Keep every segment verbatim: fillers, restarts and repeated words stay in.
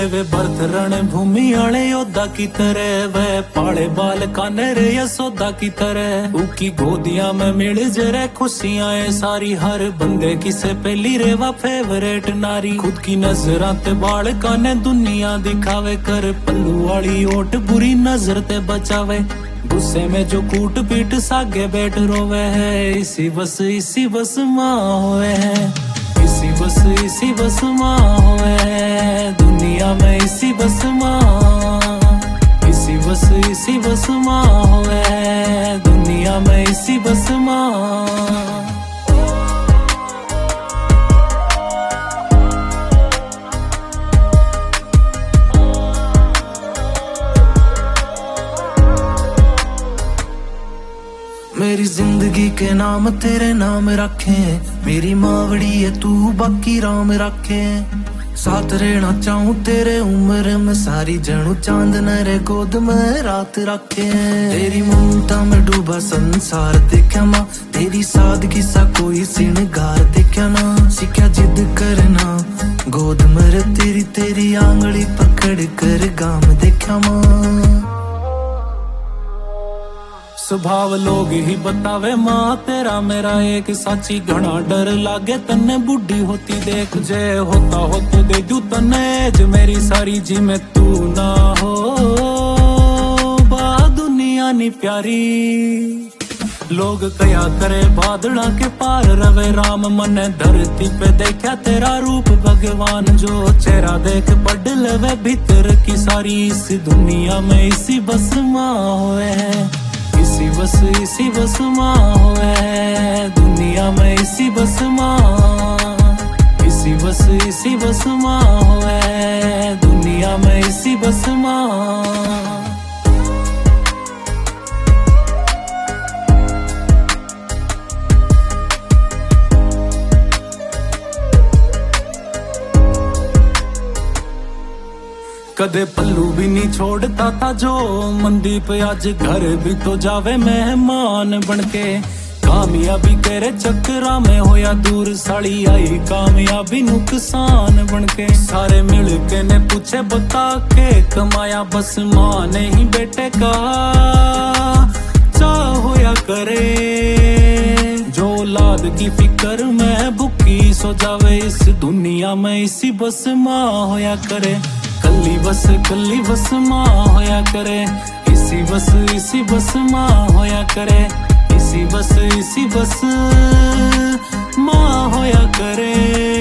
वे भरत रण भूमि आले योद्धा की तरह, वे पाले बाल काने रे यशोदा की तरह। उकी गोदियां में मिल जरे खुशियां है सारी, हर बंदे की से पहली रेवा फेवरेट नारी। खुद की नजरां ते बाल काने दुनिया दिखावे, कर पल्लू वाली ओट बुरी नजर ते बचावे। गुस्से में जो कूट पीट सागे बैठ रोवे है, इसी बस इसी बस माँ होए है, इसी बस इसी बस माँ होए है दुनिया में, इसी बस माँ, इसी बस इसी बस माँ होए है दुनिया में, इसी बस माँ। मेरी जिंदगी के नाम तेरे नाम रखे, मेरी मावड़ी है तू बाकी राम रखे। साथ रहना चाहूं तेरे उम्र में सारी, जनू चांद नरे गोद में रात रखे। तेरी ममता में डूबा संसार देखा माँ, तेरी सादगी सा कोई सिंगार देखा ना। सीखा जिद करना गोद में तेरी, तेरी आंगली पकड़ कर गाम देखा माँ। स्वभाव लोग ही बतावे माँ तेरा मेरा एक साची, घना डर लागे तन्ने बुढ़ी होती देख। जे होता हो तो दे दू तन्ने ज मेरी सारी, जी में तू ना हो बा दुनिया नी प्यारी। लोग कया करे बादड़ा के पार रवे राम, मन धरती पे देखा तेरा रूप भगवान। जो चेहरा देख पढ़ लेवे भीतर की सारी, इस दुनिया में इसी बस माँ होए है, इसी बस इसी बस माँ होए दुनिया में, इसी बस माँ, इसी बस इसी बस माँ होए दुनिया में, इसी बस माँ। कदे पल्लू भी नहीं छोड़ता था जो मनदीप, आज घर भी तो जावे मेहमान बनके। कामयाबी तेरे चक्करा में होया दूर, साड़ी आई कामयाबी नुकसान बनके। सारे मिल के ने पूछे बता के कमाया, बस माँ ने ही बेटे का चाह होया करे। जो औलाद की फिक्र में भुक्की सो जावे, इस दुनिया में इसी बस माँ होया करे। कल्ली बस कल्ली बस माँ होया करे, इसी बस इसी बस माँ होया करे, इसी बस इसी बस माँ होया करे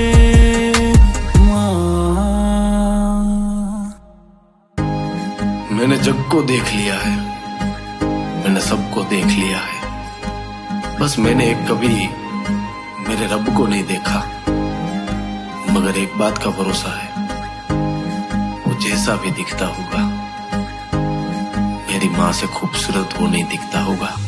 माँ। मैंने जग को देख लिया है, मैंने सबको देख लिया है, बस मैंने एक कभी मेरे रब को नहीं देखा। मगर एक बात का भरोसा है, जैसा भी दिखता होगा मेरी माँ से खूबसूरत वो नहीं दिखता होगा।